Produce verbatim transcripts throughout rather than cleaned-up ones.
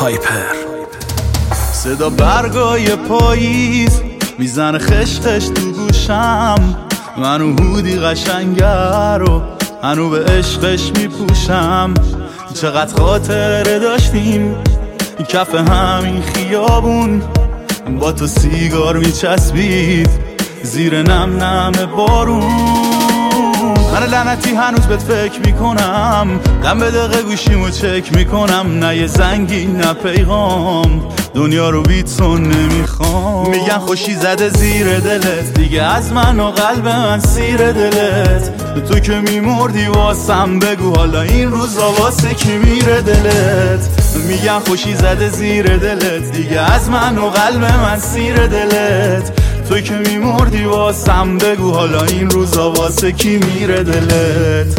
هایپر. صدا برگای پاییز میزنه خش خش تو گوشم، منو هودی قشنگه رو هنو به عشقش میپوشم. چقدر خاطره داشتیم کف همین خیابون، با تو سیگار میچسبید زیر نم نم بارون. من لعنتی هنوز بهت فکر میکنم، دم به دقیقه گوشیمو چک میکنم. نه یه زنگی نه پیغام، دنیا رو بیتون نمیخوام. میگن خوشی زده زیر دلت، دیگه از من و قلب من سیر دلت. تو که میمردی واسم بگو حالا این روزا واسه کی میره دلت. میگن خوشی زده زیر دلت، دیگه از من و قلب من سیر دلت. تو که میمردی واسم بگو حالا این روزا واسه کی میره دلت.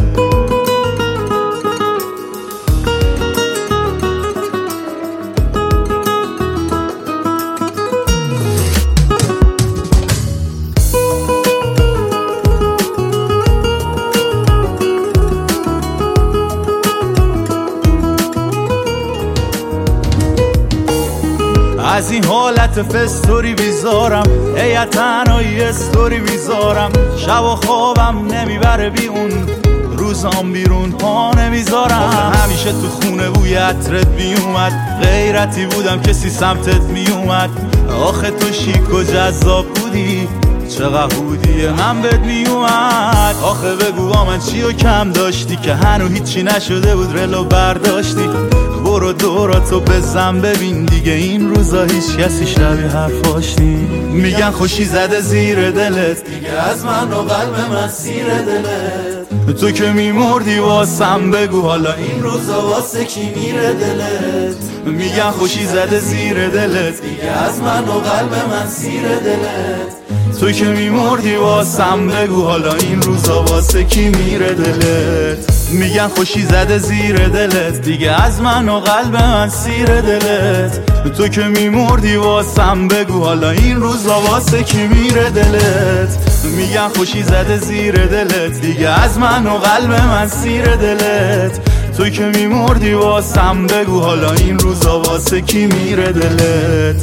از این حالت فستوری بیزارم، ای تنهایی استوری بیزارم. شب و خوابم نمیبره بی اون، روزام بیرون پا نمیذارم. همیشه تو خونه بوی عطرت میومد، غیرتی بودم کسی سمتت میومد. آخه تو شیک و جذاب بودی، چقدر بودی من بهت میومد. آخه بگو با من چی و کم داشتی که هنو هیچی نشده بود رلو برداشتی. برو دوراتو بزن ببین دیگه این روزا هیچ کسی شبیه حرفاش نی. میگن خوشی زده زیر دلت، دیگه از من و قلب من سیر دلت. تو که میمردی واسم بگو حالا این روزا واسه کی میره دلت. میگن خوشی زده زیر دلت، دیگه از من و قلب من سیر دلت. تو که میمردی واسم بگو حالا این روزا واسه کی میره دلت. میگن خوشی زده زیر دلت، دیگه از من و قلب من سیر دلت. تو که میمردی واسم بگو حالا این روزا واسه کی میره دلت. میگن خوشی زده زیر دلت، دیگه از من و قلب من سیر دلت. تو که میمردی واسم بگو حالا این روزا واسه کی میره دلت.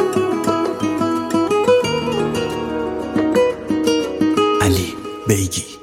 علی بیگی.